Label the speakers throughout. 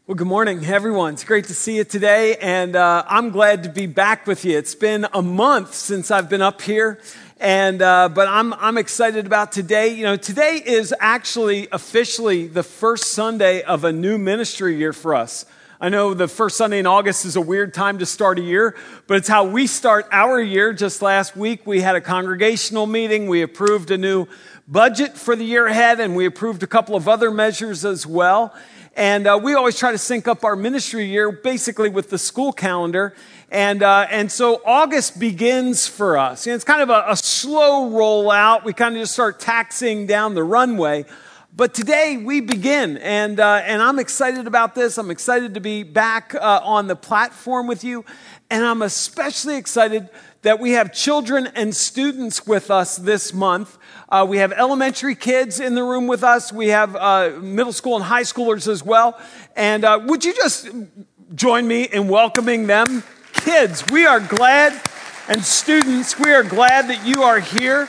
Speaker 1: Well, good morning, everyone. It's great to see you today, and I'm glad to be back with you. It's been a month since I've been up here, and but I'm excited about today. You know, today is actually officially the first Sunday of a new ministry year for us. I know the first Sunday in August is a weird time to start a year, but it's how we start our year. Just last week, we had a congregational meeting. We approved a new budget for the year ahead, and we approved a couple of other measures as well. And we always try to sync up our ministry year basically with the school calendar. And so August begins for us. It's kind of a slow rollout. We kind of just start taxiing down the runway. But today we begin, and I'm excited about this. I'm excited to be back on the platform with you. And I'm especially excited that we have children and students with us this month. We have elementary kids in the room with us. We have middle school and high schoolers as well. And would you just join me in welcoming them? Kids, we are glad, and students, we are glad that you are here.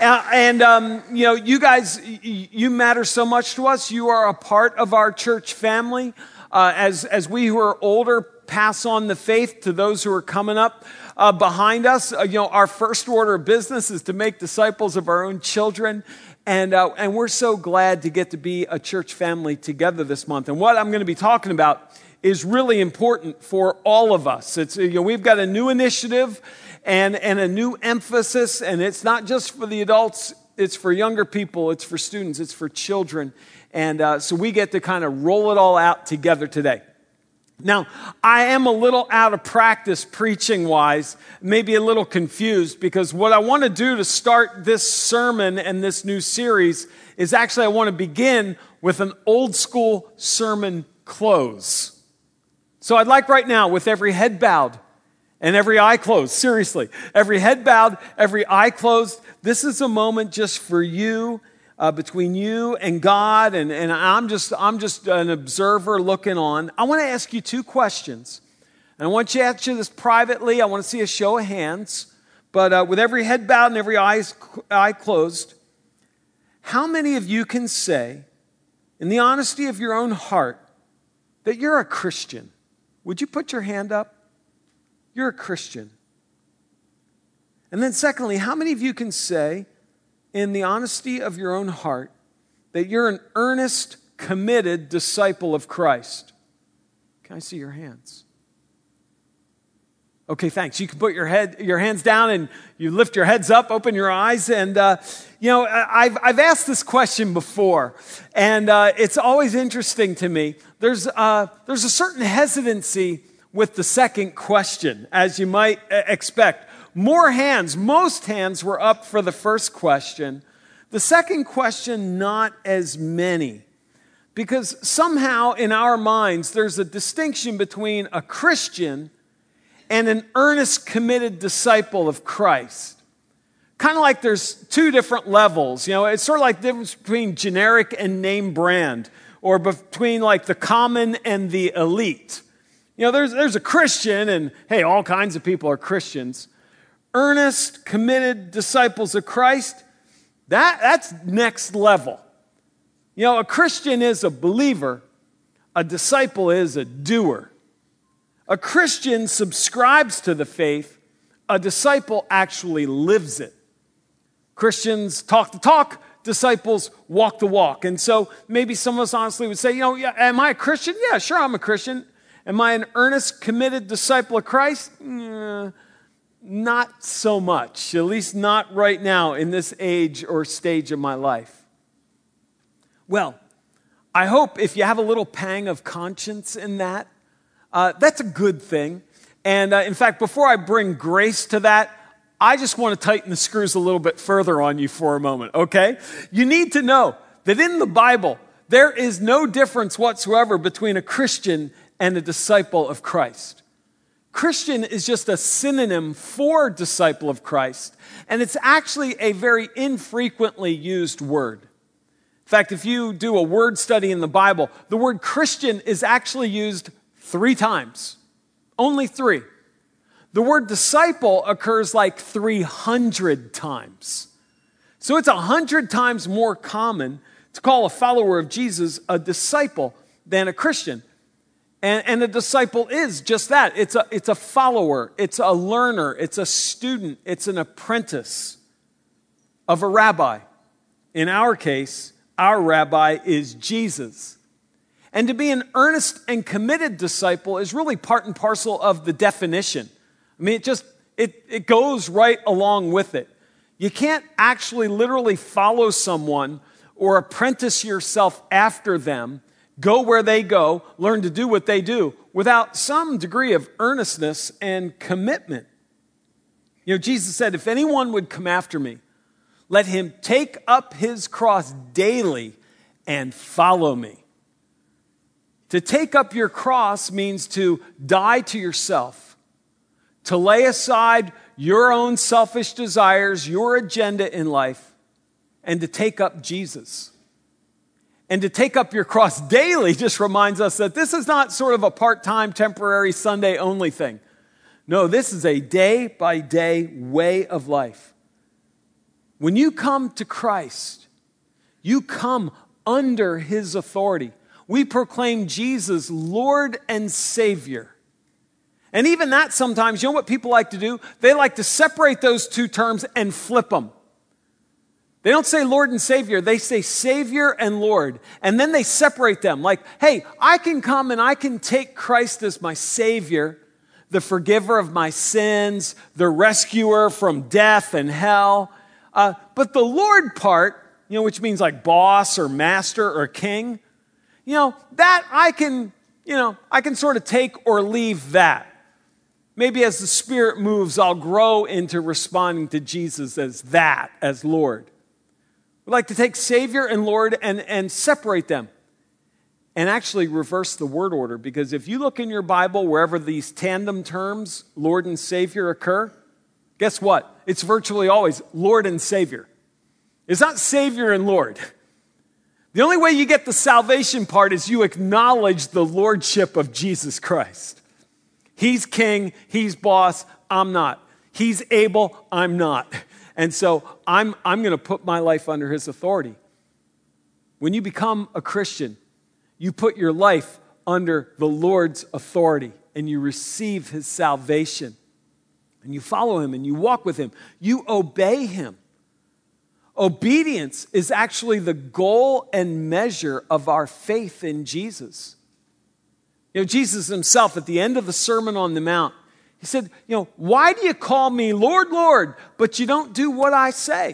Speaker 1: You know, you guys, you matter so much to us. You are a part of our church family. As we who are older pass on the faith to those who are coming up behind us, you know, our first order of business is to make disciples of our own children. And we're so glad to get to be a church family together this month. And what I'm going to be talking about is really important for all of us. It's, you know, we've got a new initiative and a new emphasis, and it's not just for the adults, it's for younger people, it's for students, it's for children. And so we get to kind of roll it all out together today. Now, I am a little out of practice preaching-wise, maybe a little confused, because what I want to do to start this sermon and this new series is actually I want to begin with an old-school sermon close. So I'd like right now, with every head bowed and every eye closed, seriously, every head bowed, every eye closed, this is a moment just for you, between you and God, and I'm just an observer looking on. I want to ask you two questions. And I want you to answer this privately. I want to see a show of hands. But with every head bowed and every eye closed, how many of you can say, in the honesty of your own heart, that you're a Christian? Would you put your hand up? You're a Christian. And then secondly, how many of you can say, in the honesty of your own heart, that you're an earnest, committed disciple of Christ? Can I see your hands? Okay, thanks. You can put your hands down and you lift your heads up, open your eyes. And, you know, I've asked this question before, and it's always interesting to me. There's a certain hesitancy with the second question, as you might expect. Most hands were up for the first question. The second question, not as many. Because somehow in our minds, there's a distinction between a Christian and an earnest, committed disciple of Christ. Kind of like there's two different levels. You know, it's sort of like the difference between generic and name brand, or between like the common and the elite. You know, there's a Christian, and hey, all kinds of people are Christians. Earnest, committed disciples of Christ, that's next level. You know, a Christian is a believer. A disciple is a doer. A Christian subscribes to the faith. A disciple actually lives it. Christians talk the talk. Disciples walk the walk. And so maybe some of us honestly would say, you know, yeah, am I a Christian? Yeah, sure, I'm a Christian. Am I an earnest, committed disciple of Christ? Not so much, at least not right now in this age or stage of my life. Well, I hope if you have a little pang of conscience in that, that's a good thing. And in fact, before I bring grace to that, I just want to tighten the screws a little bit further on you for a moment, okay? You need to know that in the Bible, there is no difference whatsoever between a Christian and a disciple of Christ. Christian is just a synonym for disciple of Christ, and it's actually a very infrequently used word. In fact, if you do a word study in the Bible, the word Christian is actually used 3 times, only 3. The word disciple occurs like 300 times. So it's 100 times more common to call a follower of Jesus a disciple than a Christian. And a disciple is just that. It's a follower. It's a learner. It's a student. It's an apprentice of a rabbi. In our case, our rabbi is Jesus. And to be an earnest and committed disciple is really part and parcel of the definition. I mean, it goes right along with it. You can't actually literally follow someone or apprentice yourself after them, go where they go, learn to do what they do, without some degree of earnestness and commitment. You know, Jesus said, if anyone would come after me, let him take up his cross daily and follow me. To take up your cross means to die to yourself, to lay aside your own selfish desires, your agenda in life, and to take up Jesus. And to take up your cross daily just reminds us that this is not sort of a part-time, temporary, Sunday-only thing. No, this is a day-by-day way of life. When you come to Christ, you come under his authority. We proclaim Jesus Lord and Savior. And even that sometimes, you know what people like to do? They like to separate those two terms and flip them. They don't say Lord and Savior, they say Savior and Lord. And then they separate them like, hey, I can come and I can take Christ as my Savior, the forgiver of my sins, the rescuer from death and hell. But the Lord part, you know, which means like boss or master or king, you know, that I can sort of take or leave that. Maybe as the Spirit moves, I'll grow into responding to Jesus as Lord. We like to take Savior and Lord and separate them and actually reverse the word order, because if you look in your Bible wherever these tandem terms, Lord and Savior, occur, guess what? It's virtually always Lord and Savior. It's not Savior and Lord. The only way you get the salvation part is you acknowledge the lordship of Jesus Christ. He's king, he's boss, I'm not. He's able, I'm not. And so I'm going to put my life under his authority. When you become a Christian, you put your life under the Lord's authority and you receive his salvation. And you follow him and you walk with him. You obey him. Obedience is actually the goal and measure of our faith in Jesus. You know, Jesus himself at the end of the Sermon on the Mount, he said, you know, why do you call me Lord, Lord, but you don't do what I say?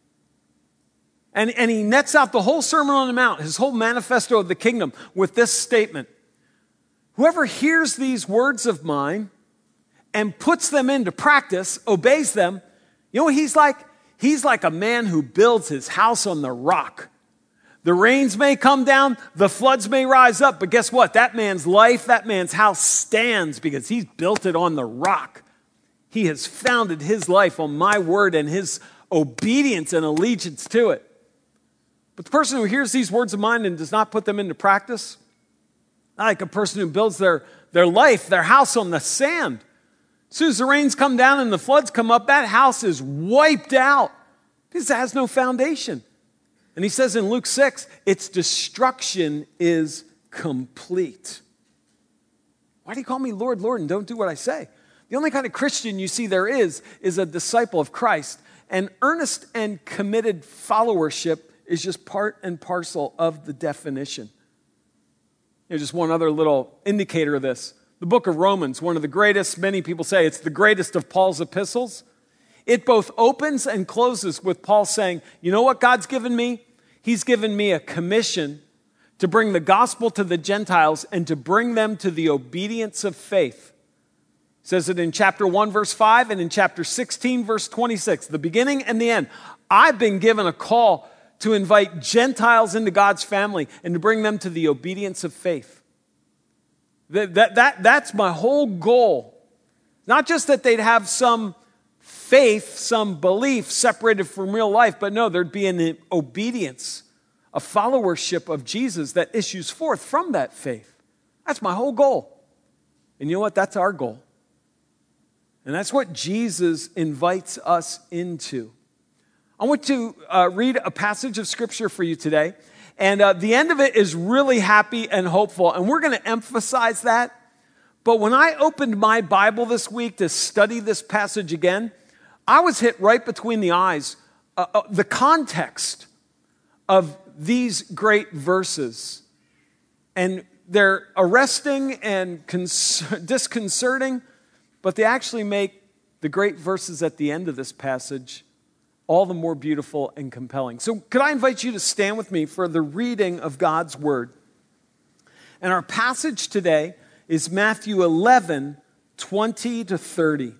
Speaker 1: And he nets out the whole Sermon on the Mount, his whole manifesto of the kingdom, with this statement. Whoever hears these words of mine and puts them into practice, obeys them, you know what he's like? He's like a man who builds his house on the rock. The rains may come down, the floods may rise up, but guess what? That man's life, that man's house stands because he's built it on the rock. He has founded his life on my word and his obedience and allegiance to it. But the person who hears these words of mine and does not put them into practice, not like a person who builds their life, their house on the sand. As soon as the rains come down and the floods come up, that house is wiped out because it has no foundation. And he says in Luke 6, its destruction is complete. Why do you call me Lord, Lord, and don't do what I say? The only kind of Christian you see there is a disciple of Christ. And earnest and committed followership is just part and parcel of the definition. Here's just one other little indicator of this. The book of Romans, one of the greatest, many people say it's the greatest of Paul's epistles. It both opens and closes with Paul saying, you know what God's given me? He's given me a commission to bring the gospel to the Gentiles and to bring them to the obedience of faith. He says it in chapter 1, verse 5, and in chapter 16, verse 26, the beginning and the end. I've been given a call to invite Gentiles into God's family and to bring them to the obedience of faith. That's my whole goal. Not just that they'd have some faith, some belief separated from real life, but no, there'd be an obedience, a followership of Jesus that issues forth from that faith. That's my whole goal. And you know what? That's our goal. And that's what Jesus invites us into. I want to read a passage of Scripture for you today. And the end of it is really happy and hopeful. And we're going to emphasize that. But when I opened my Bible this week to study this passage again, I was hit right between the eyes. The context of these great verses. And they're arresting and disconcerting, but they actually make the great verses at the end of this passage all the more beautiful and compelling. So could I invite you to stand with me for the reading of God's Word? And our passage today is Matthew 11, 20 to 30.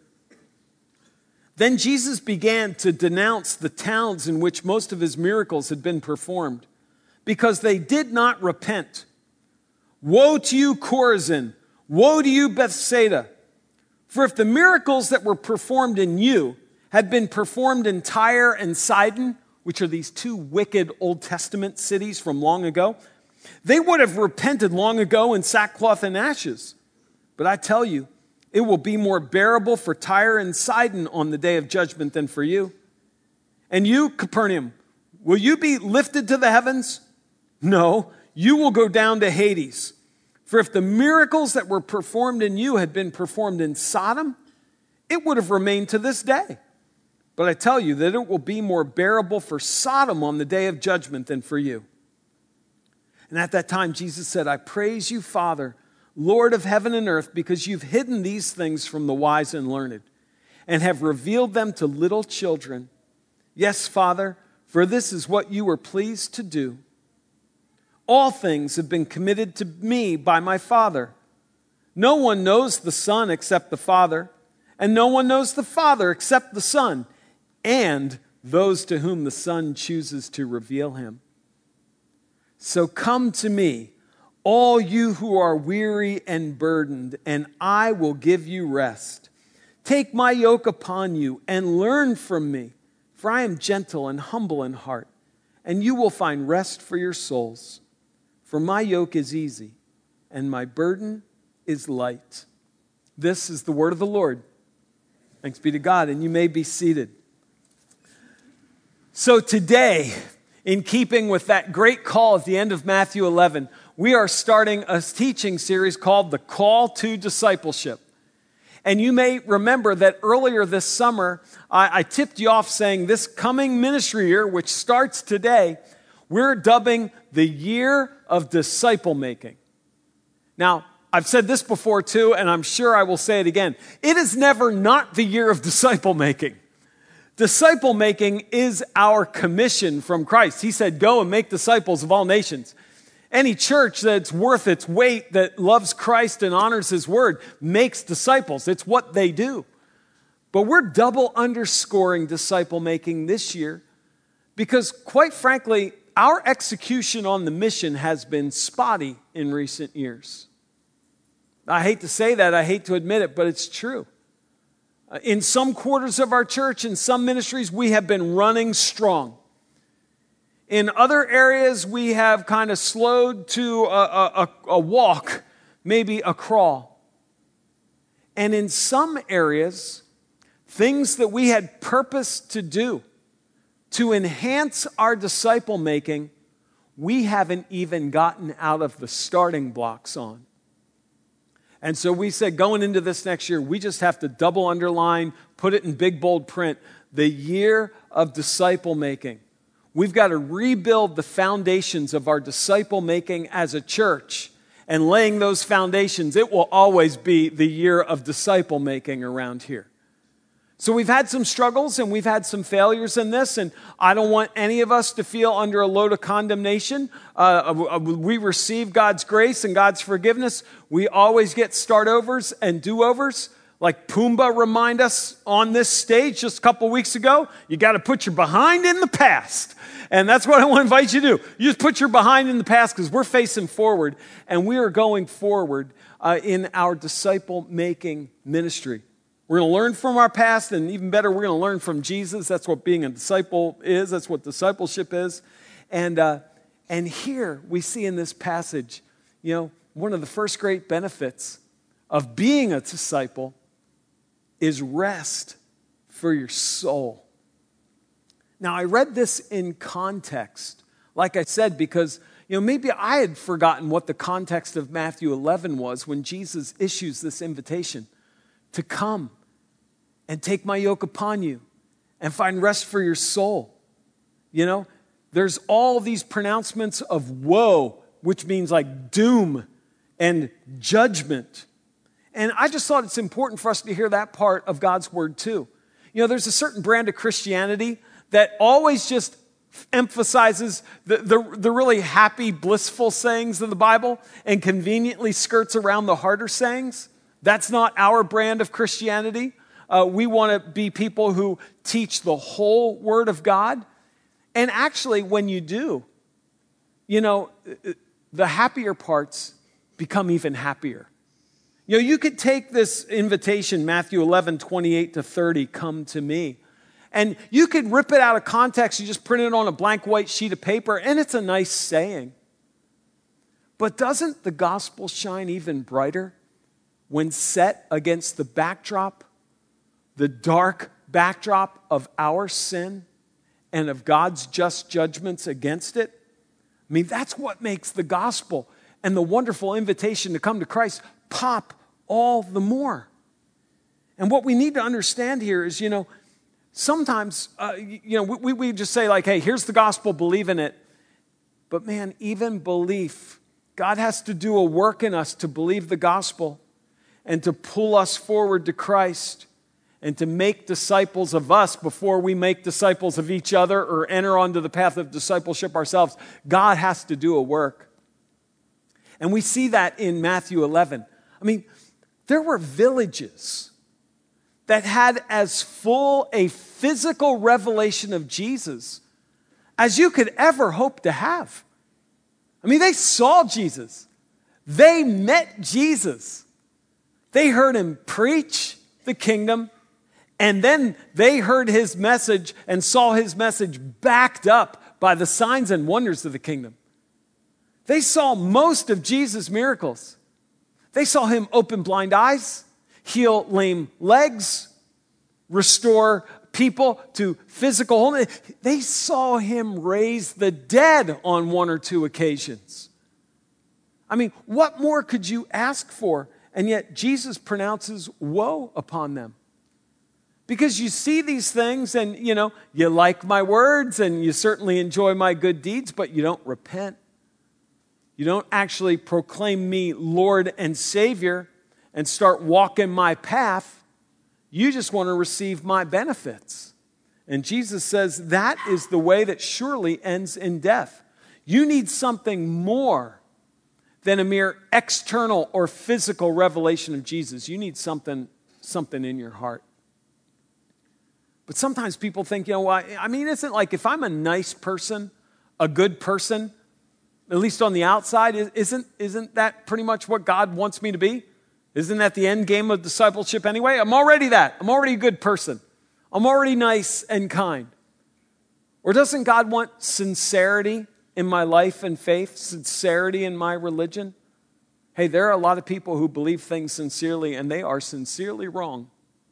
Speaker 1: Then Jesus began to denounce the towns in which most of his miracles had been performed, because they did not repent. Woe to you, Chorazin! Woe to you, Bethsaida! For if the miracles that were performed in you had been performed in Tyre and Sidon, which are these two wicked Old Testament cities from long ago, they would have repented long ago in sackcloth and ashes. But I tell you, it will be more bearable for Tyre and Sidon on the day of judgment than for you. And you, Capernaum, will you be lifted to the heavens? No, you will go down to Hades. For if the miracles that were performed in you had been performed in Sodom, it would have remained to this day. But I tell you that it will be more bearable for Sodom on the day of judgment than for you. And at that time, Jesus said, I praise you, Father, Lord of heaven and earth, because you've hidden these things from the wise and learned and have revealed them to little children. Yes, Father, for this is what you were pleased to do. All things have been committed to me by my Father. No one knows the Son except the Father, and no one knows the Father except the Son, and those to whom the Son chooses to reveal him. So come to me, all you who are weary and burdened, and I will give you rest. Take my yoke upon you and learn from me, for I am gentle and humble in heart, and you will find rest for your souls. For my yoke is easy, and my burden is light. This is the word of the Lord. Thanks be to God, and you may be seated. So today, in keeping with that great call at the end of Matthew 11, we are starting a teaching series called The Call to Discipleship. And you may remember that earlier this summer, I tipped you off saying this coming ministry year, which starts today, we're dubbing the year of disciple making. Now, I've said this before too, and I'm sure I will say it again. It is never not the year of disciple making. Disciple making is our commission from Christ. He said, go and make disciples of all nations. Any church that's worth its weight, that loves Christ and honors his word, makes disciples. It's what they do. But we're double underscoring disciple making this year because, quite frankly, our execution on the mission has been spotty in recent years. I hate to say that, I hate to admit it, but it's true. In some quarters of our church, in some ministries, we have been running strong. In other areas, we have kind of slowed to a walk, maybe a crawl. And in some areas, things that we had purposed to do to enhance our disciple making, we haven't even gotten out of the starting blocks on. And so we said, going into this next year, we just have to double underline, put it in big bold print, the year of disciple making. We've got to rebuild the foundations of our disciple making as a church. And laying those foundations, it will always be the year of disciple making around here. So we've had some struggles and we've had some failures in this, and I don't want any of us to feel under a load of condemnation. We receive God's grace and God's forgiveness. We always get start-overs and do-overs. Like Pumbaa remind us on this stage just a couple weeks ago, you got to put your behind in the past. And that's what I want to invite you to do. You just put your behind in the past because we're facing forward, and we are going forward in our disciple-making ministry. We're going to learn from our past, and even better, we're going to learn from Jesus. That's what being a disciple is. That's what discipleship is. And here we see in this passage, one of the first great benefits of being a disciple is rest for your soul. Now, I read this in context Like I said, because maybe I had forgotten what the context of Matthew 11 was when Jesus issues this invitation to come and take my yoke upon you and find rest for your soul. There's all these pronouncements of woe, which means like doom and judgment. And I just thought it's important for us to hear that part of God's word too. There's a certain brand of Christianity that always just emphasizes the really happy, blissful sayings of the Bible and conveniently skirts around the harder sayings. That's not our brand of Christianity. We want to be people who teach the whole Word of God. And actually, when you do, the happier parts become even happier. You could take this invitation, Matthew 11, 28 to 30, come to me. And you could rip it out of context. You just print it on a blank white sheet of paper, and it's a nice saying. But doesn't the gospel shine even brighter when set against the backdrop, the dark backdrop of our sin and of God's just judgments against it? I mean, that's what makes the gospel and the wonderful invitation to come to Christ pop all the more. And what we need to understand here is, sometimes, we just say like, hey, here's the gospel, believe in it. But man, even belief, God has to do a work in us to believe the gospel and to pull us forward to Christ and to make disciples of us before we make disciples of each other or enter onto the path of discipleship ourselves. God has to do a work. And we see that in Matthew 11. I mean, there were villages that had as full a physical revelation of Jesus as you could ever hope to have. I mean, they saw Jesus. They met Jesus. They heard him preach the kingdom, and then they heard his message and saw his message backed up by the signs and wonders of the kingdom. They saw most of Jesus' miracles. They saw him open blind eyes, heal lame legs, restore people to physical wholeness. They saw him raise the dead on one or two occasions. I mean, what more could you ask for? And yet Jesus pronounces woe upon them. Because you see these things and, you like my words and you certainly enjoy my good deeds, but you don't repent. You don't actually proclaim me Lord and Savior and start walking my path. You just want to receive my benefits. And Jesus says that is the way that surely ends in death. You need something more than a mere external or physical revelation of Jesus. You need something in your heart. But sometimes people think, isn't like if I'm a nice person, a good person, at least on the outside, isn't that pretty much what God wants me to be? Isn't that the end game of discipleship anyway? I'm already that. I'm already a good person. I'm already nice and kind. Or doesn't God want sincerity in my life and faith, sincerity in my religion? Hey, there are a lot of people who believe things sincerely, and they are sincerely wrong.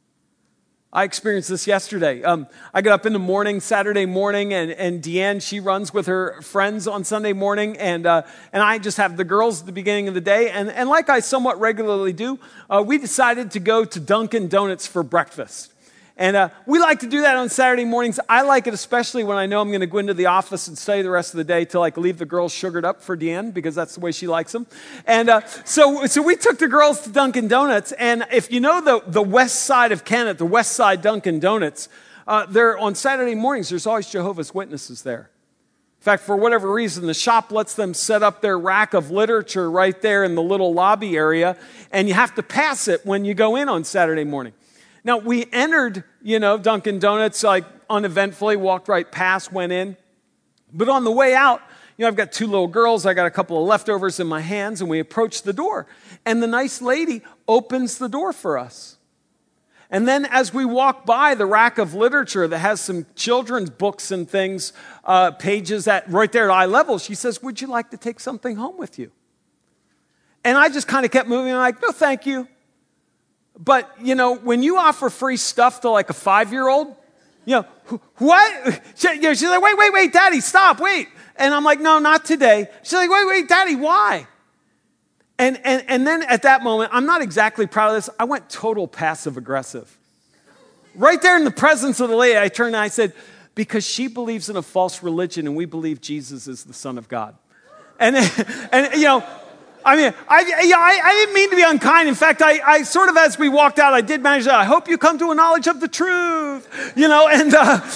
Speaker 1: I experienced this yesterday. I got up in the morning, Saturday morning, and Deanne, she runs with her friends on Sunday morning, and I just have the girls at the beginning of the day. And like I somewhat regularly do, we decided to go to Dunkin' Donuts for breakfast. And we like to do that on Saturday mornings. I like it especially when I know I'm going to go into the office and stay the rest of the day till I leave the girls sugared up for Deanne because that's the way she likes them. And so we took the girls to Dunkin' Donuts. And if you know the west side of Kennett, the west side Dunkin' Donuts, there on Saturday mornings, there's always Jehovah's Witnesses there. In fact, for whatever reason, the shop lets them set up their rack of literature right there in the little lobby area, and you have to pass it when you go in on Saturday morning. Now, we entered, Dunkin' Donuts, like uneventfully, walked right past, went in. But on the way out, I've got two little girls, I got a couple of leftovers in my hands, and we approached the door. And the nice lady opens the door for us. And then as we walk by the rack of literature that has some children's books and things, pages right there at eye level, she says, "Would you like to take something home with you?" And I just kind of kept moving, like, "No, thank you." But, when you offer free stuff to like a 5-year-old, what? She's like, wait, Daddy, stop, wait. And I'm like, no, not today. She's like, wait, Daddy, why? And then at that moment, I'm not exactly proud of this. I went total passive aggressive. Right there in the presence of the lady, I turned and I said, because she believes in a false religion and we believe Jesus is the Son of God. And you know, I mean, I didn't mean to be unkind. In fact, I sort of, as we walked out, I did manage that. I hope you come to a knowledge of the truth, you know, and,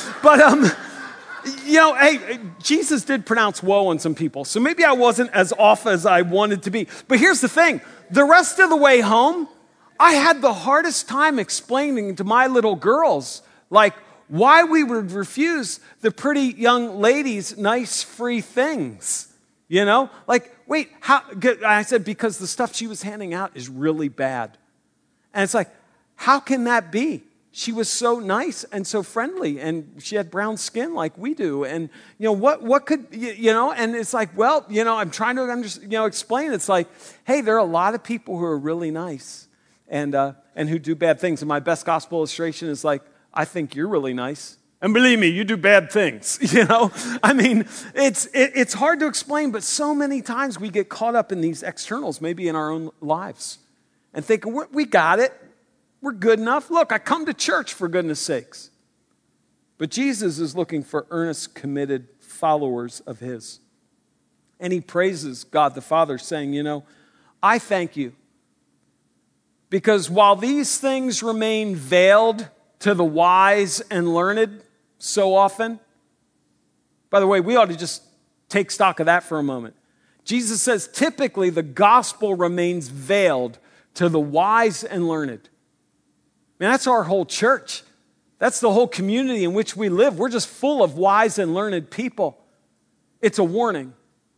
Speaker 1: you know, hey, Jesus did pronounce woe on some people. So maybe I wasn't as off as I wanted to be. But here's the thing. The rest of the way home, I had the hardest time explaining to my little girls, like, why we would refuse the pretty young lady's nice free things. You know, like, wait, how? I said, because the stuff she was handing out is really bad. And it's like, how can that be? She was so nice and so friendly, and she had brown skin like we do. And, you know, what could, you know, and it's like, well, you know, I'm trying to, explain. It's like, hey, there are a lot of people who are really nice and who do bad things. And my best gospel illustration is like, I think you're really nice. And believe me, you do bad things, you know? I mean, it's hard to explain, but so many times we get caught up in these externals, maybe in our own lives, and think, we got it. We're good enough. Look, I come to church for goodness sakes. But Jesus is looking for earnest, committed followers of his. And he praises God the Father, saying, you know, I thank you. Because while these things remain veiled to the wise and learned so often. By the way, we ought to just take stock of that for a moment. Jesus says typically the gospel remains veiled to the wise and learned. Man, that's our whole church. That's the whole community in which we live. We're just full of wise and learned people. It's a warning.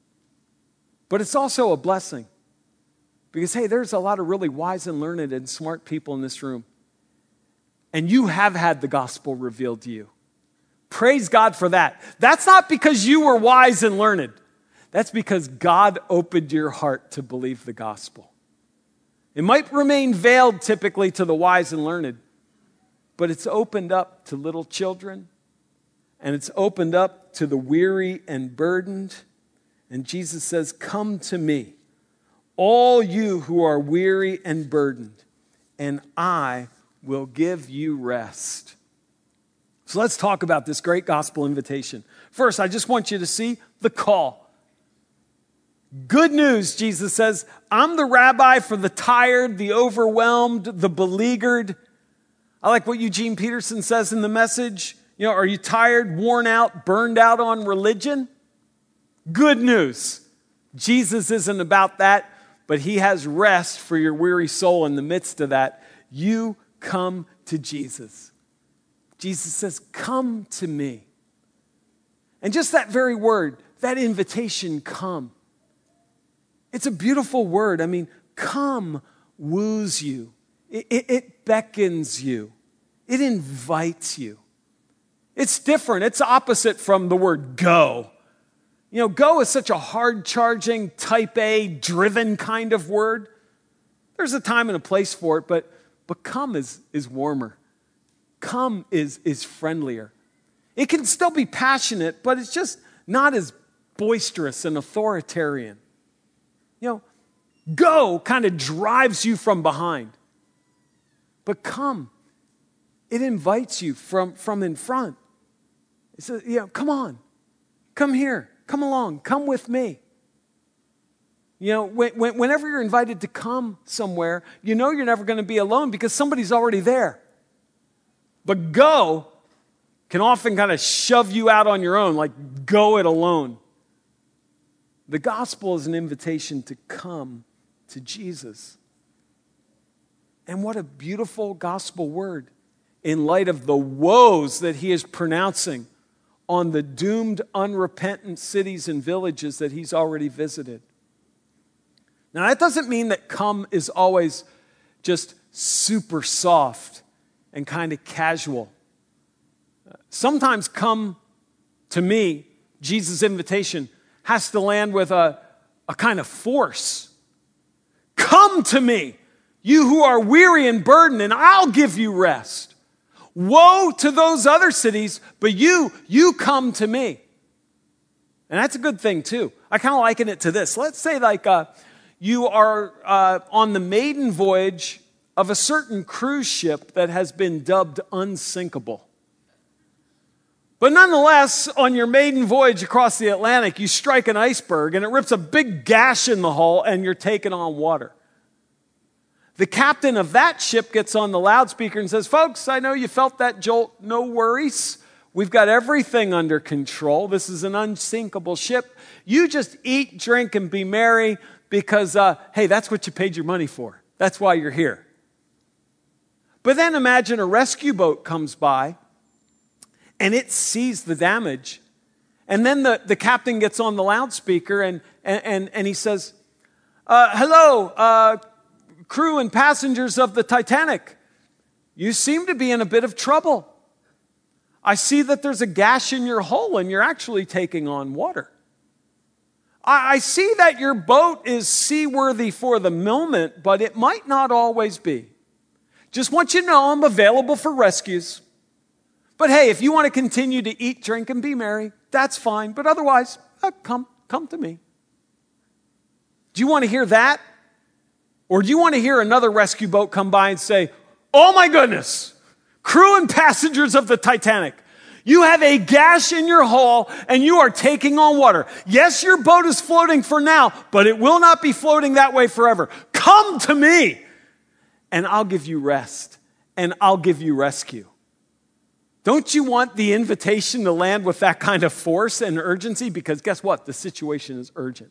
Speaker 1: But it's also a blessing. Because, hey, there's a lot of really wise and learned and smart people in this room. And you have had the gospel revealed to you. Praise God for that. That's not because you were wise and learned. That's because God opened your heart to believe the gospel. It might remain veiled typically to the wise and learned, but it's opened up to little children, and it's opened up to the weary and burdened. And Jesus says, come to me, all you who are weary and burdened, and I will give you rest. So let's talk about this great gospel invitation. First, I just want you to see the call. Good news, Jesus says, I'm the rabbi for the tired, the overwhelmed, the beleaguered. I like what Eugene Peterson says in the Message. You know, are you tired, worn out, burned out on religion? Good news. Jesus isn't about that, but he has rest for your weary soul in the midst of that. You come to Jesus. Jesus says, come to me. And just that very word, that invitation, come. It's a beautiful word. I mean, come woos you. It beckons you. It invites you. It's different. It's opposite from the word go. You know, go is such a hard-charging, type A, driven kind of word. There's a time and a place for it, but come is warmer. Come is friendlier. It can still be passionate, but it's just not as boisterous and authoritarian. You know, go kind of drives you from behind. But come, it invites you from in front. It says, you know, come on, come here, come along, come with me. You know, whenever you're invited to come somewhere, you know you're never going to be alone because somebody's already there. But go can often kind of shove you out on your own, like go it alone. The gospel is an invitation to come to Jesus. And what a beautiful gospel word in light of the woes that he is pronouncing on the doomed, unrepentant cities and villages that he's already visited. Now, that doesn't mean that come is always just super soft and kind of casual. Sometimes come to me, Jesus' invitation, has to land with a kind of force. Come to me, you who are weary and burdened, and I'll give you rest. Woe to those other cities, but you come to me. And that's a good thing too. I kind of liken it to this. Let's say you are on the maiden voyage of a certain cruise ship that has been dubbed unsinkable. But nonetheless, on your maiden voyage across the Atlantic, you strike an iceberg and it rips a big gash in the hull and you're taken on water. The captain of that ship gets on the loudspeaker and says, "Folks, I know you felt that jolt. No worries. We've got everything under control. This is an unsinkable ship. You just eat, drink, and be merry because, hey, that's what you paid your money for. That's why you're here." But then imagine a rescue boat comes by and it sees the damage. And then the captain gets on the loudspeaker and he says, "Hello, crew and passengers of the Titanic. You seem to be in a bit of trouble. I see that there's a gash in your hull and you're actually taking on water. I see that your boat is seaworthy for the moment, but it might not always be. Just want you to know I'm available for rescues. But hey, if you want to continue to eat, drink, and be merry, that's fine. But otherwise, come to me." Do you want to hear that? Or do you want to hear another rescue boat come by and say, "Oh my goodness, crew and passengers of the Titanic, you have a gash in your hull and you are taking on water. Yes, your boat is floating for now, but it will not be floating that way forever. Come to me and I'll give you rest and I'll give you rescue." Don't you want the invitation to land with that kind of force and urgency? Because guess what? The situation is urgent.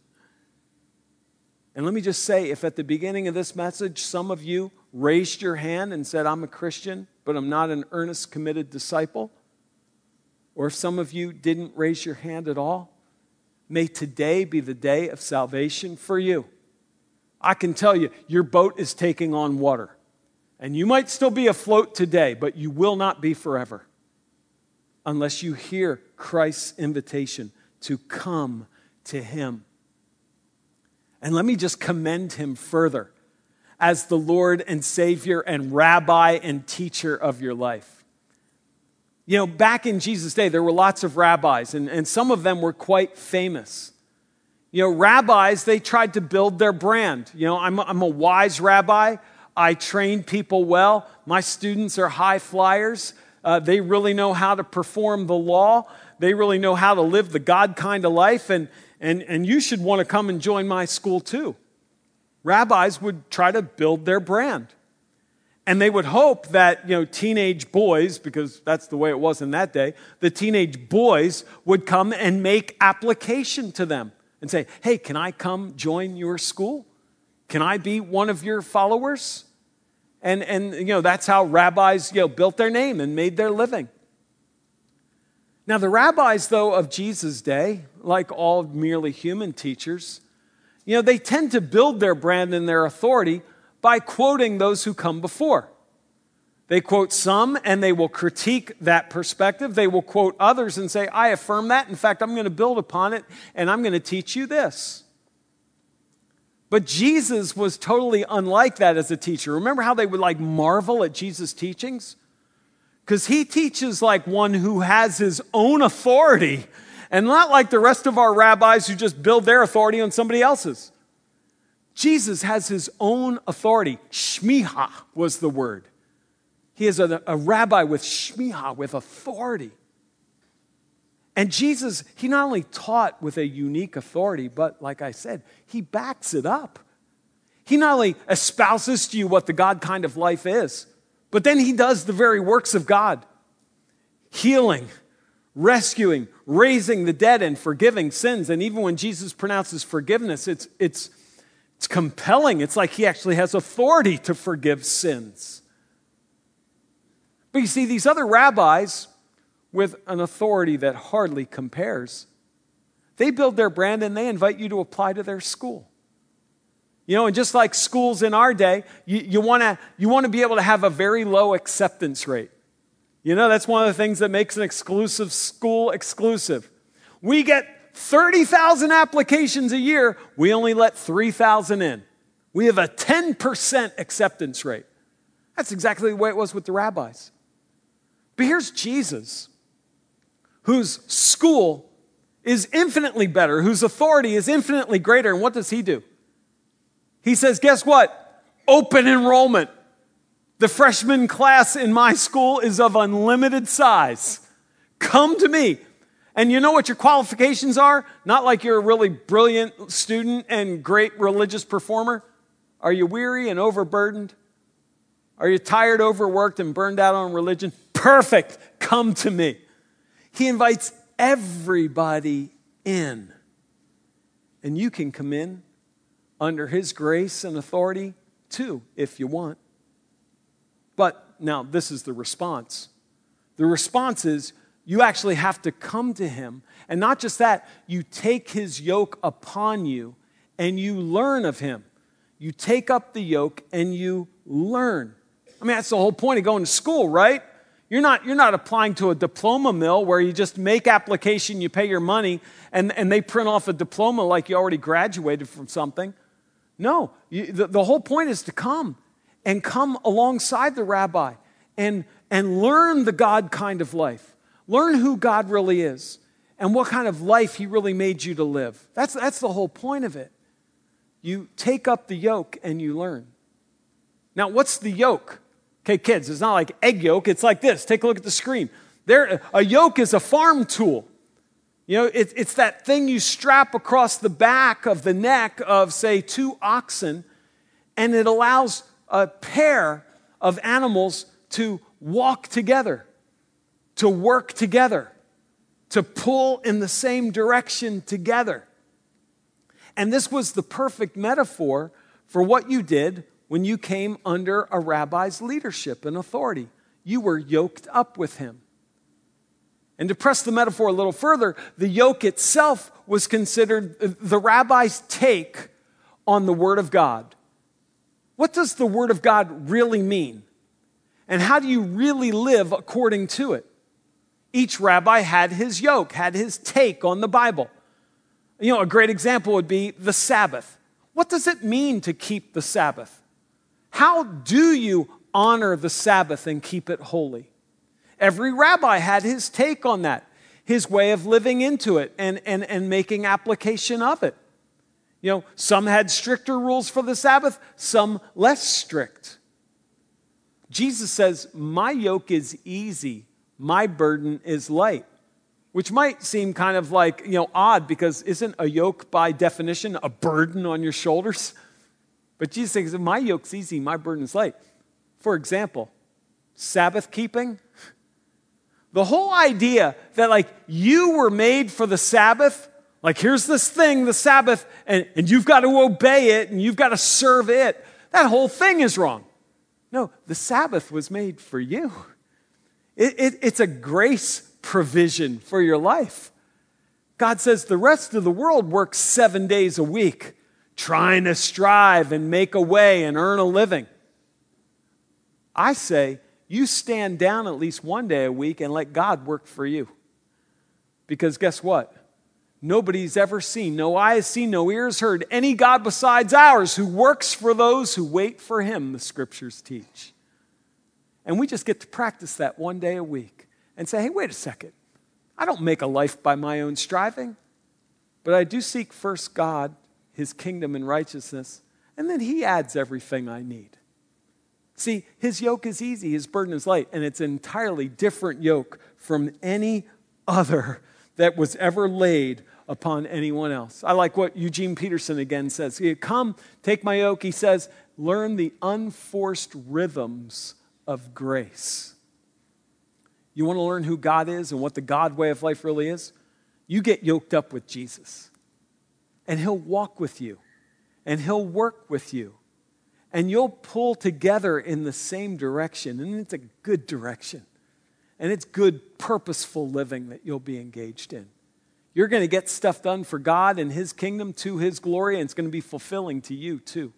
Speaker 1: And let me just say, if at the beginning of this message, some of you raised your hand and said, "I'm a Christian, but I'm not an earnest, committed disciple," or if some of you didn't raise your hand at all, may today be the day of salvation for you. I can tell you, your boat is taking on water. And you might still be afloat today, but you will not be forever unless you hear Christ's invitation to come to Him. And let me just commend Him further as the Lord and Savior and Rabbi and teacher of your life. You know, back in Jesus' day, there were lots of rabbis, and some of them were quite famous. You know, rabbis, they tried to build their brand. You know, I'm a wise rabbi. I train people well. My students are high flyers. They really know how to perform the law. They really know how to live the God kind of life, and you should want to come and join my school too. Rabbis would try to build their brand. And they would hope that, teenage boys, because that's the way it was in that day, the teenage boys would come and make application to them and say, "Hey, can I come join your school? Can I be one of your followers?" And that's how rabbis, built their name and made their living. Now, the rabbis, though, of Jesus' day, like all merely human teachers, they tend to build their brand and their authority by quoting those who come before. They quote some and they will critique that perspective. They will quote others and say, "I affirm that. In fact, I'm going to build upon it and I'm going to teach you this." But Jesus was totally unlike that as a teacher. Remember how they would marvel at Jesus' teachings? Because He teaches like one who has His own authority and not like the rest of our rabbis who just build their authority on somebody else's. Jesus has His own authority. Shmiha was the word. He is a rabbi with shmiha, with authority. And Jesus, He not only taught with a unique authority, but like I said, He backs it up. He not only espouses to you what the God kind of life is, but then He does the very works of God. Healing, rescuing, raising the dead, and forgiving sins. And even when Jesus pronounces forgiveness, it's compelling. It's like He actually has authority to forgive sins. But you see, these other rabbis with an authority that hardly compares, they build their brand and they invite you to apply to their school. And just like schools in our day, you want to be able to have a very low acceptance rate. That's one of the things that makes an exclusive school exclusive. We get 30,000 applications a year. We only let 3,000 in. We have a 10% acceptance rate. That's exactly the way it was with the rabbis. But here's Jesus, whose school is infinitely better, whose authority is infinitely greater. And what does he do? He says, guess what? Open enrollment. The freshman class in my school is of unlimited size. Come to me. And you know what your qualifications are? Not like you're a really brilliant student and great religious performer. Are you weary and overburdened? Are you tired, overworked, and burned out on religion? Perfect. Come to me. He invites everybody in. And you can come in under his grace and authority too, if you want. But now this is the response. The response is you actually have to come to him. And not just that, you take his yoke upon you and you learn of him. You take up the yoke and you learn. I mean, that's the whole point of going to school, right? You're not applying to a diploma mill where you just make application, you pay your money, and they print off a diploma like you already graduated from something. No, the whole point is to come and come alongside the rabbi and learn the God kind of life. Learn who God really is and what kind of life he really made you to live. That's the whole point of it. You take up the yoke and you learn. Now, what's the yoke? Okay, kids, it's not like egg yolk. It's like this. Take a look at the screen. A yoke is a farm tool. You know, it's that thing you strap across the back of the neck of, say, 2 oxen, and it allows a pair of animals to walk together, to work together, to pull in the same direction together. And this was the perfect metaphor for what you did when you came under a rabbi's leadership and authority. You were yoked up with him. And to press the metaphor a little further, the yoke itself was considered the rabbi's take on the Word of God. What does the Word of God really mean? And how do you really live according to it? Each rabbi had his yoke, had his take on the Bible. You know, a great example would be the Sabbath. What does it mean to keep the Sabbath? How do you honor the Sabbath and keep it holy? Every rabbi had his take on that, his way of living into it and making application of it. You know, some had stricter rules for the Sabbath, some less strict. Jesus says, my yoke is easy, my burden is light. Which might seem kind of like, odd, because isn't a yoke by definition a burden on your shoulders? But Jesus says, my yoke's easy, my burden is light. For example, Sabbath keeping. The whole idea that you were made for the Sabbath, here's this thing, the Sabbath, and you've got to obey it and you've got to serve it. That whole thing is wrong. No, the Sabbath was made for you. It's a grace provision for your life. God says the rest of the world works 7 days a week, trying to strive and make a way and earn a living. I say, you stand down at least 1 day a week and let God work for you. Because guess what? Nobody's ever seen, no eye has seen, no ear has heard any God besides ours who works for those who wait for him, the scriptures teach. And we just get to practice that 1 day a week and say, hey, wait a second. I don't make a life by my own striving, but I do seek first God, his kingdom and righteousness, and then he adds everything I need. See, his yoke is easy, his burden is light, and it's an entirely different yoke from any other that was ever laid upon anyone else. I like what Eugene Peterson again says. Come, take my yoke, he says, learn the unforced rhythms of grace. You want to learn who God is and what the God way of life really is? You get yoked up with Jesus. And he'll walk with you. And he'll work with you. And you'll pull together in the same direction. And it's a good direction. And it's good, purposeful living that you'll be engaged in. You're going to get stuff done for God and his kingdom to his glory. And it's going to be fulfilling to you too.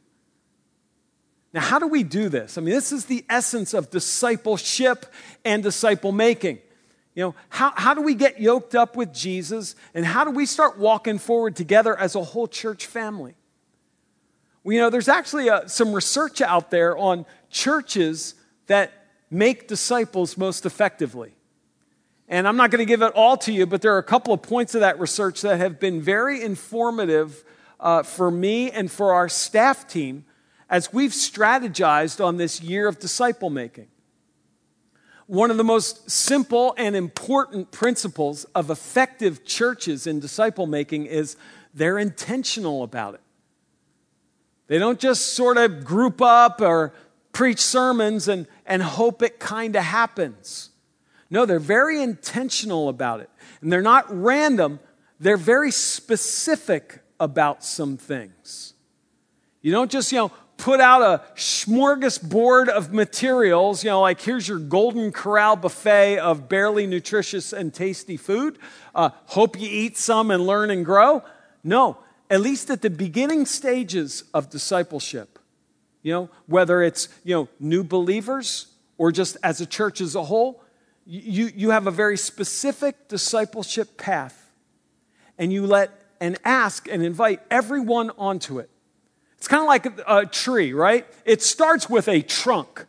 Speaker 1: Now, how do we do this? I mean, this is the essence of discipleship and disciple making. How do we get yoked up with Jesus, and how do we start walking forward together as a whole church family? Well, there's actually some research out there on churches that make disciples most effectively. And I'm not going to give it all to you, but there are a couple of points of that research that have been very informative for me and for our staff team as we've strategized on this year of disciple making. One of the most simple and important principles of effective churches in disciple making is they're intentional about it. They don't just sort of group up or preach sermons and hope it kind of happens. No, they're very intentional about it. And they're not random. They're very specific about some things. You don't just, put out a smorgasbord of materials, like here's your Golden Corral buffet of barely nutritious and tasty food. Hope you eat some and learn and grow. No, at least at the beginning stages of discipleship, whether it's, new believers or just as a church as a whole, you have a very specific discipleship path, and you let and ask and invite everyone onto it. It's kind of like a tree, right? It starts with a trunk.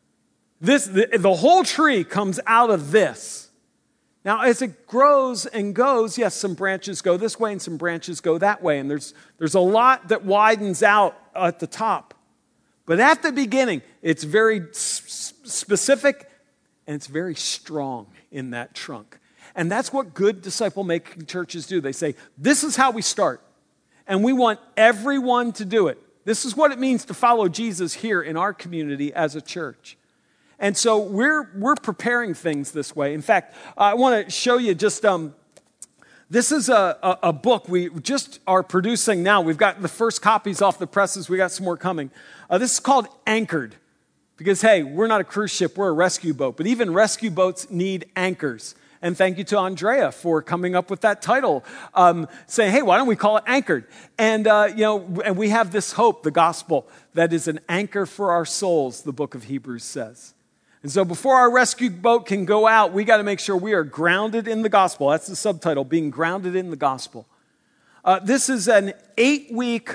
Speaker 1: The whole tree comes out of this. Now, as it grows and goes, yes, some branches go this way and some branches go that way, and there's a lot that widens out at the top. But at the beginning, it's very specific, and it's very strong in that trunk. And that's what good disciple-making churches do. They say, this is how we start, and we want everyone to do it. This is what it means to follow Jesus here in our community as a church. And so we're preparing things this way. In fact, I want to show you just, this is a book we just are producing now. We've got the first copies off the presses. We got some more coming. This is called Anchored. Because, hey, we're not a cruise ship, we're a rescue boat. But even rescue boats need anchors. And thank you to Andrea for coming up with that title, saying, hey, why don't we call it Anchored? And, and we have this hope, the gospel, that is an anchor for our souls, the book of Hebrews says. And so before our rescue boat can go out, we got to make sure we are grounded in the gospel. That's the subtitle, being grounded in the gospel. This is an 8-week,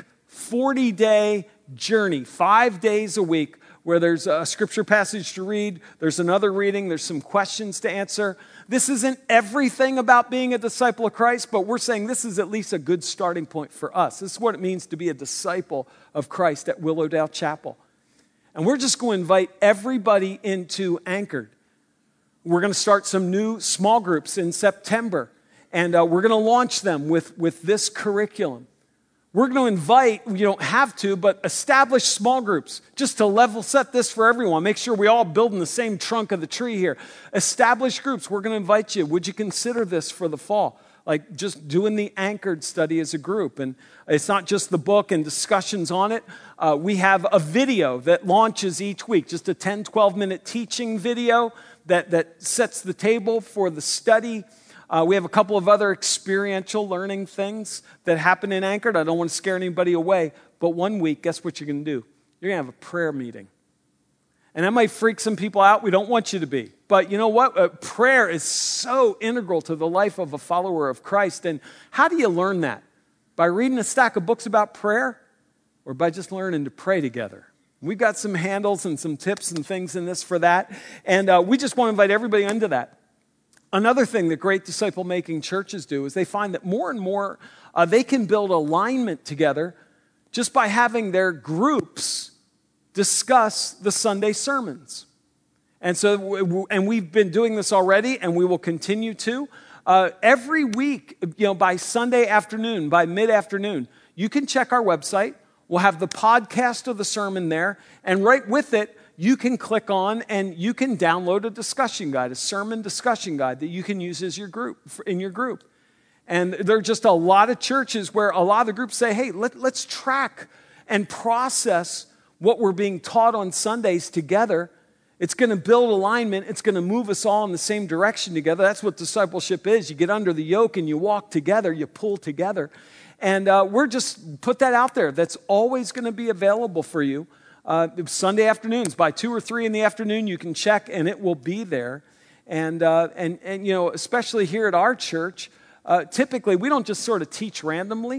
Speaker 1: 40-day journey, 5 days a week, where there's a scripture passage to read, there's another reading, there's some questions to answer. This isn't everything about being a disciple of Christ, but we're saying this is at least a good starting point for us. This is what it means to be a disciple of Christ at Willowdale Chapel. And we're just going to invite everybody into Anchored. We're going to start some new small groups in September, and we're going to launch them with this curriculum. We're going to invite, you don't have to, but establish small groups just to level set this for everyone. Make sure we all build in the same trunk of the tree here. Establish groups. We're going to invite you. Would you consider this for the fall? Like just doing the Anchored study as a group. And it's not just the book and discussions on it. We have a video that launches each week, just a 10, 12-minute teaching video that sets the table for the study. We have a couple of other experiential learning things that happen in Anchored. I don't want to scare anybody away, but one week, guess what you're going to do? You're going to have a prayer meeting. And that might freak some people out. We don't want you to be. But you know what? Prayer is so integral to the life of a follower of Christ. And how do you learn that? By reading a stack of books about prayer or by just learning to pray together? We've got some handles and some tips and things in this for that. And we just want to invite everybody into that. Another thing that great disciple-making churches do is they find that more and more they can build alignment together just by having their groups discuss the Sunday sermons. And so, and we've been doing this already, and we will continue to. Every week, by Sunday afternoon, by mid-afternoon, you can check our website. We'll have the podcast of the sermon there, and right with it, you can click on and you can download a discussion guide, a sermon discussion guide that you can use as your group, in your group. And there are just a lot of churches where a lot of the groups say, hey, let's track and process what we're being taught on Sundays together. It's going to build alignment. It's going to move us all in the same direction together. That's what discipleship is. You get under the yoke and you walk together, you pull together. And we're just put that out there. That's always going to be available for you. Sunday afternoons, by 2 or 3 in the afternoon, you can check and it will be there. And especially here at our church, typically we don't just sort of teach randomly.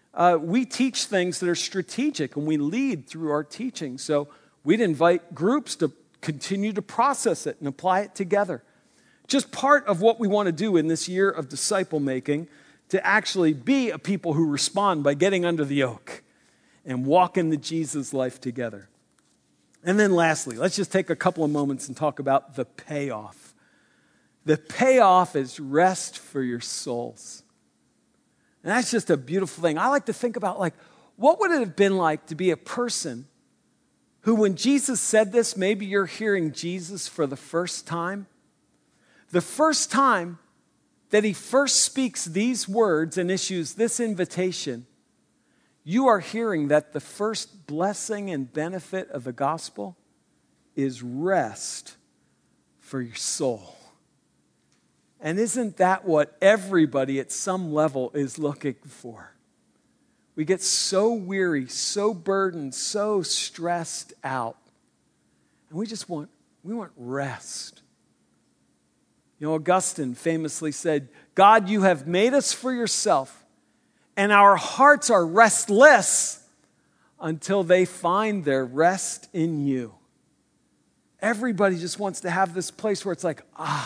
Speaker 1: We teach things that are strategic and we lead through our teaching. So we'd invite groups to continue to process it and apply it together. Just part of what we want to do in this year of disciple making to actually be a people who respond by getting under the yoke and walking the Jesus life together. And then lastly, let's just take a couple of moments and talk about the payoff. The payoff is rest for your souls. And that's just a beautiful thing. I like to think about, like, what would it have been like to be a person who, when Jesus said this, maybe you're hearing Jesus for the first time. The first time that he first speaks these words and issues this invitation, you are hearing that the first blessing and benefit of the gospel is rest for your soul. And isn't that what everybody at some level is looking for? We get so weary, so burdened, so stressed out. And we want rest. You know, Augustine famously said, God, you have made us for yourself, and our hearts are restless until they find their rest in you. Everybody just wants to have this place where it's like,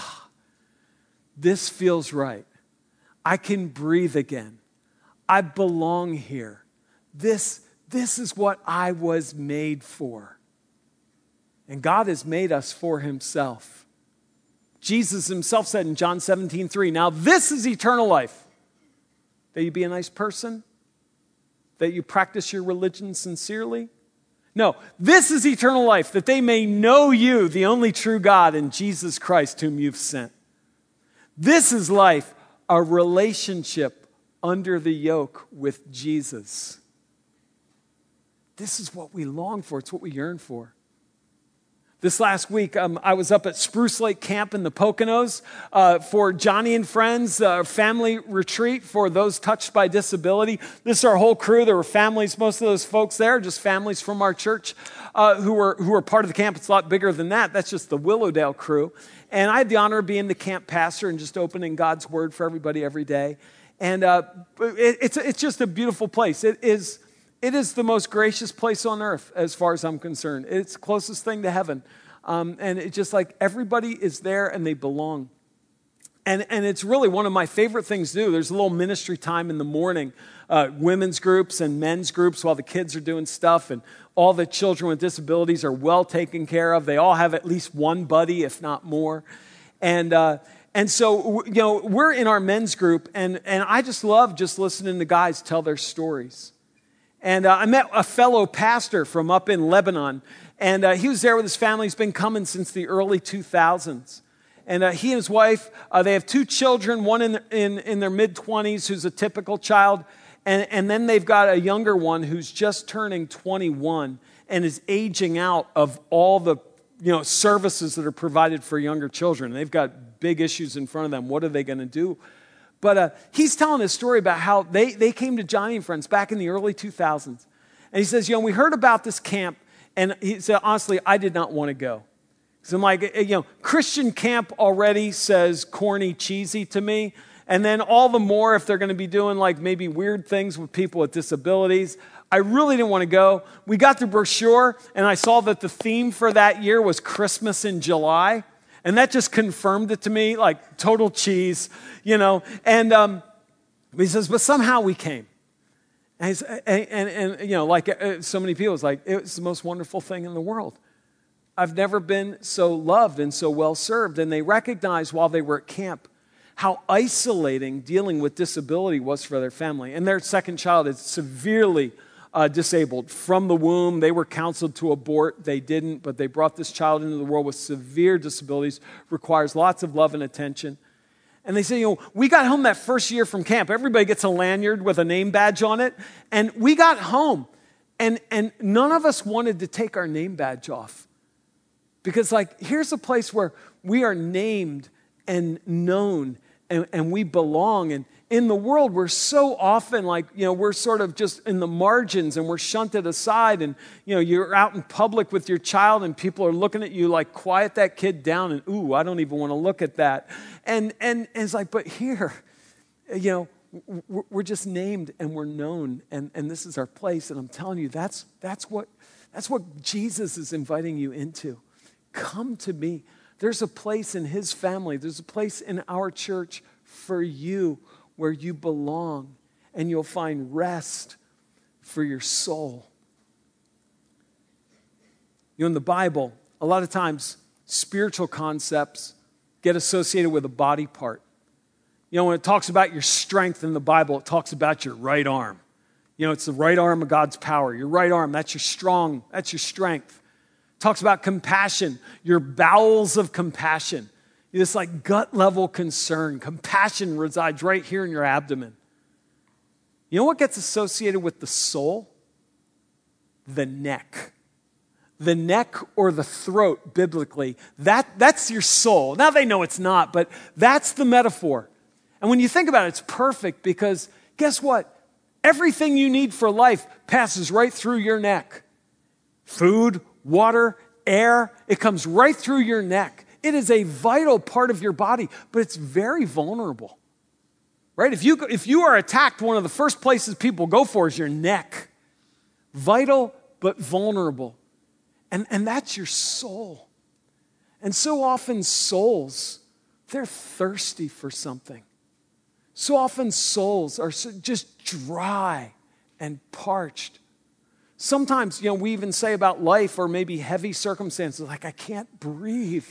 Speaker 1: this feels right. I can breathe again. I belong here. This is what I was made for. And God has made us for himself. Jesus himself said in John 17:3, now this is eternal life, that you be a nice person, that you practice your religion sincerely. No, this is eternal life, that they may know you, the only true God, and Jesus Christ whom you've sent. This is life, a relationship under the yoke with Jesus. This is what we long for. It's what we yearn for. This last week, I was up at Spruce Lake Camp in the Poconos for Johnny and Friends family retreat for those touched by disability. This is our whole crew. There were families, most of those folks there, just families from our church who were part of the camp. It's a lot bigger than that. That's just the Willowdale crew. And I had the honor of being the camp pastor and just opening God's word for everybody every day. And it's just a beautiful place. It is the most gracious place on earth as far as I'm concerned. It's the closest thing to heaven. And it's just like everybody is there and they belong. And it's really one of my favorite things to do. There's a little ministry time in the morning, women's groups and men's groups while the kids are doing stuff, and all the children with disabilities are well taken care of. They all have at least one buddy, if not more. And so, you know, we're in our men's group, and I just love just listening to guys tell their stories. And I met a fellow pastor from up in Lebanon, and he was there with his family. He's been coming since the early 2000s. And he and his wife, they have two children, one in their mid-20s who's a typical child, and then they've got a younger one who's just turning 21 and is aging out of all the services that are provided for younger children. They've got big issues in front of them. What are they going to do? But he's telling his story about how they came to Johnny and Friends back in the early 2000s. And he says, we heard about this camp, and he said, honestly, I did not want to go. So I'm like, Christian camp already says corny, cheesy to me. And then all the more if they're going to be doing like maybe weird things with people with disabilities. I really didn't want to go. We got the brochure, and I saw that the theme for that year was Christmas in July. And that just confirmed it to me, like total cheese, And he says, but somehow we came. And so many people, it's like, it was the most wonderful thing in the world. I've never been so loved and so well served. And they recognized while they were at camp how isolating dealing with disability was for their family. And their second child is severely disabled from the womb. They were counseled to abort. They didn't, but they brought this child into the world with severe disabilities, requires lots of love and attention. And they say, we got home that first year from camp. Everybody gets a lanyard with a name badge on it. And we got home, and none of us wanted to take our name badge off. Because, here's a place where we are named and known, and we belong. And in the world, we're so often we're sort of just in the margins, and we're shunted aside. And, you're out in public with your child, and people are looking at you like, quiet that kid down. And, ooh, I don't even want to look at that. And it's like, but here, we're just named and we're known. And this is our place. And I'm telling you, that's what Jesus is inviting you into. Come to me. There's a place in his family. There's a place in our church for you where you belong, and you'll find rest for your soul. You know, in the Bible, a lot of times spiritual concepts get associated with a body part. You know, when it talks about your strength in the Bible, it talks about your right arm. You know, it's the right arm of God's power. Your right arm, that's your strength. It talks about compassion, your bowels of compassion. This like gut level concern. Compassion resides right here in your abdomen. You know what gets associated with the soul? The neck. The neck or the throat, biblically, that's your soul. Now they know it's not, but that's the metaphor. And when you think about it, it's perfect because guess what? Everything you need for life passes right through your neck. Food, water, air, it comes right through your neck. It is a vital part of your body, but it's very vulnerable. Right? If you are attacked, one of the first places people go for is your neck. Vital, but vulnerable. And that's your soul. And so often souls, they're thirsty for something. So often souls are just dry and parched. Sometimes, we even say about life or maybe heavy circumstances, like, I can't breathe.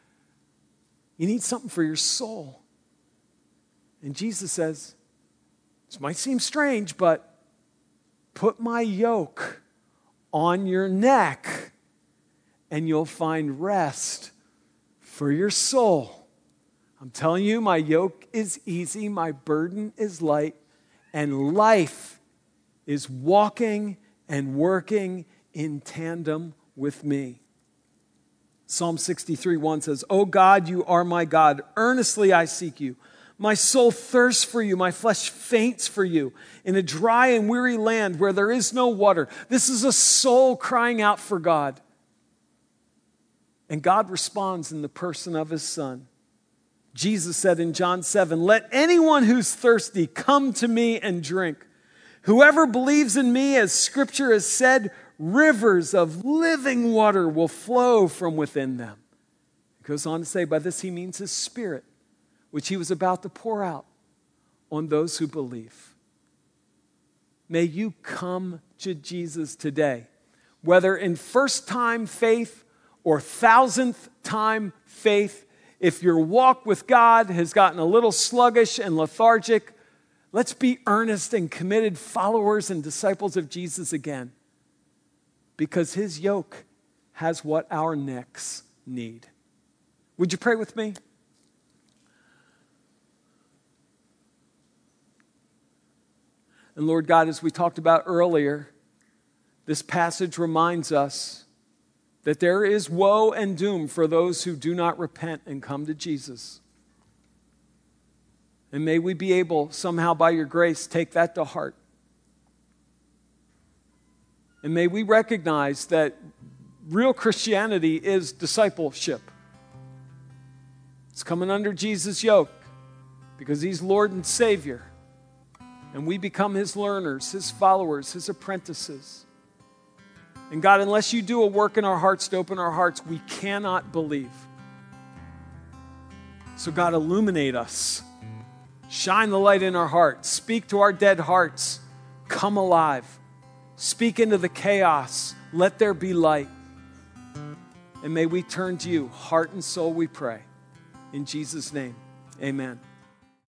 Speaker 1: You need something for your soul. And Jesus says, this might seem strange, but put my yoke on your neck and you'll find rest for your soul. I'm telling you, my yoke is easy, my burden is light, and life is walking and working in tandem with me. Psalm 63:1 says, "O God, you are my God. Earnestly I seek you. My soul thirsts for you. My flesh faints for you in a dry and weary land where there is no water." This is a soul crying out for God. And God responds in the person of his Son. Jesus said in John 7, "Let anyone who's thirsty come to me and drink. Whoever believes in me, as Scripture has said, rivers of living water will flow from within them." It goes on to say, by this he means his Spirit, which he was about to pour out on those who believe. May you come to Jesus today, whether in first-time faith or thousandth time faith. If your walk with God has gotten a little sluggish and lethargic, let's be earnest and committed followers and disciples of Jesus again, because his yoke has what our necks need. Would you pray with me? And Lord God, as we talked about earlier, this passage reminds us that there is woe and doom for those who do not repent and come to Jesus. And may we be able, somehow by your grace, take that to heart. And may we recognize that real Christianity is discipleship. It's coming under Jesus' yoke because he's Lord and Savior. And we become his learners, his followers, his apprentices. And God, unless you do a work in our hearts to open our hearts, we cannot believe. So God, illuminate us. Shine the light in our hearts. Speak to our dead hearts. Come alive. Speak into the chaos. Let there be light. And may we turn to you, heart and soul, we pray. In Jesus' name, amen.